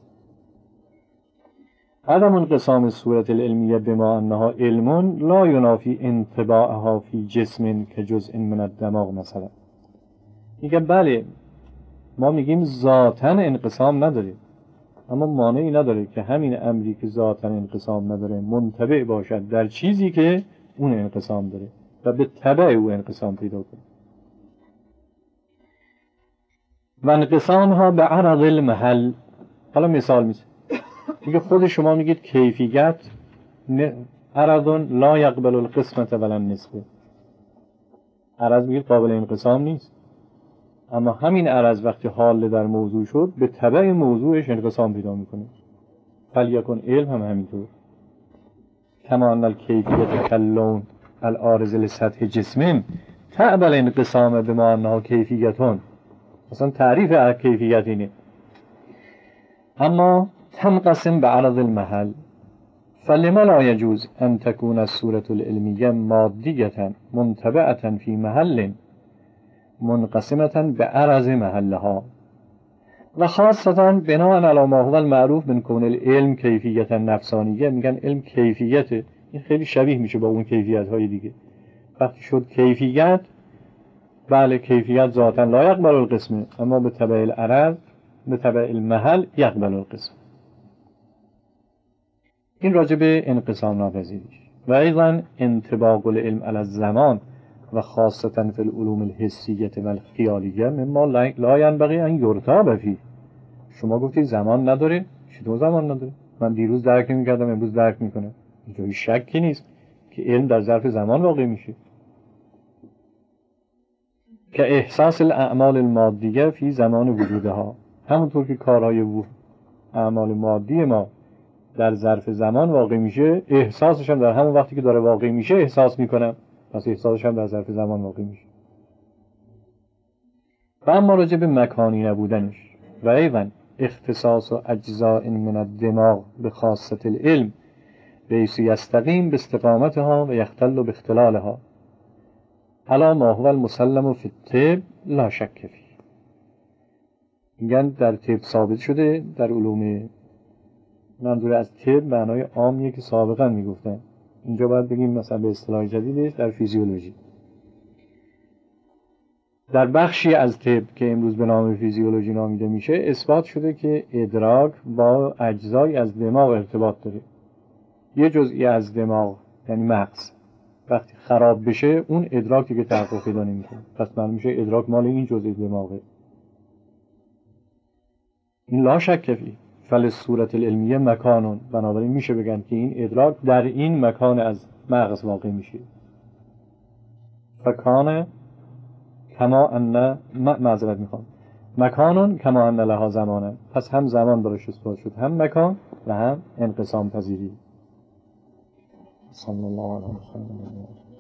عدم انقسام صورت العلمیه بما انها علم لا ینافی انطباعها فی جسم که جزء من الدماغ مثلا. میگه بله ما میگیم ذاتاً انقسام نداره، اما مانعی نداره که همین امری که ذاتاً انقسام نداره منطبع باشد در چیزی که اون انقسام داره و به تبع او انقسام پیدا کنه. و انقسامها به عرض المحل. حالا مثال میگه خود شما میگید کیفیت عرض لا یقبل القسمت ولا النسبه. عرض میگید قابل انقسام نیست، اما همین عرض وقتی حال در موضوع شد به تبع موضوعش انقسام پیدا میکنه. فلیکن علم هم همینطور. کما ان الکیفیت کلون العارض لسطح جسم تعبل انقسام بما انها کیفیتون. مثلا تعریف کیفیت اینه. اما تنقسم به عرض المحل فلما لا يجوز ان تكون الصورة العلمية مادية منتبعة في محل منقسمة بعرض محلها و خاصة بناء على ما هو المعروف من كون العلم کیفیت نفسانیه. میگن علم کیفیته، این خیلی شبیه میشه با اون کیفیت های دیگه. وقتی شد کیفیت، بله کیفیت ذاتا لا یقبل القسم، اما به تبع العرض به تبع المحل یقبل القسم. این راجع به انقسام ناپذیریش. و ایضا انطباق العلم علی الزمان و خاصتا فی العلوم الحسیه و الخیالیه مما لا ینبغی ان یرتاب فیه. شما گفتید زمان نداره، چطور زمان نداره؟ من دیروز درک نمی‌کردم امروز درک میکنم. اینجا هیچ شکی نیست که علم در ظرف زمان واقع میشه. که احساس الاعمال المادیه فی زمان وجودها، همونطور که کارهای اعمال مادی ما در ظرف زمان واقع میشه، احساسش هم در همون وقتی که داره واقع میشه احساس میکنم، پس احساسش هم در ظرف زمان واقع میشه. و اما راجع به مکانی نبودنش و ایضا اختصاص و اجزاء من الدماغ به خاصة العلم بیس یستقیم به استقامتها و یختل به اختلالها. الا ما هو المسلم فی الطب لا شک فی. میگن در طب ثابت شده، در علوم، منظور از طب معنای عامیه که سابقا میگفتن، اینجا باید بگیم مثلا به اصطلاح جدیدش در فیزیولوژی. در بخشی از طب که امروز به نام فیزیولوژی نامیده میشه اثبات شده که ادراک با اجزای از دماغ ارتباط داره. یه جزئی از دماغ یعنی مغز وقتی خراب بشه اون ادراکی که تحقق پیدا نمیکنه، پس معلوم میشه ادراک مال این جزئی دماغه. این لا شک فی فلصورت العلمیه مکانون، بنابراین میشه بگن که این ادراک در این مکان از مغز واقع میشه. فکان کما ان معذرت میخوام مکانون کما ان لها زمانن، پس هم زمان براش اثبات شد، هم مکان و هم انقسام پذیری. صلی الله علیه و سلم.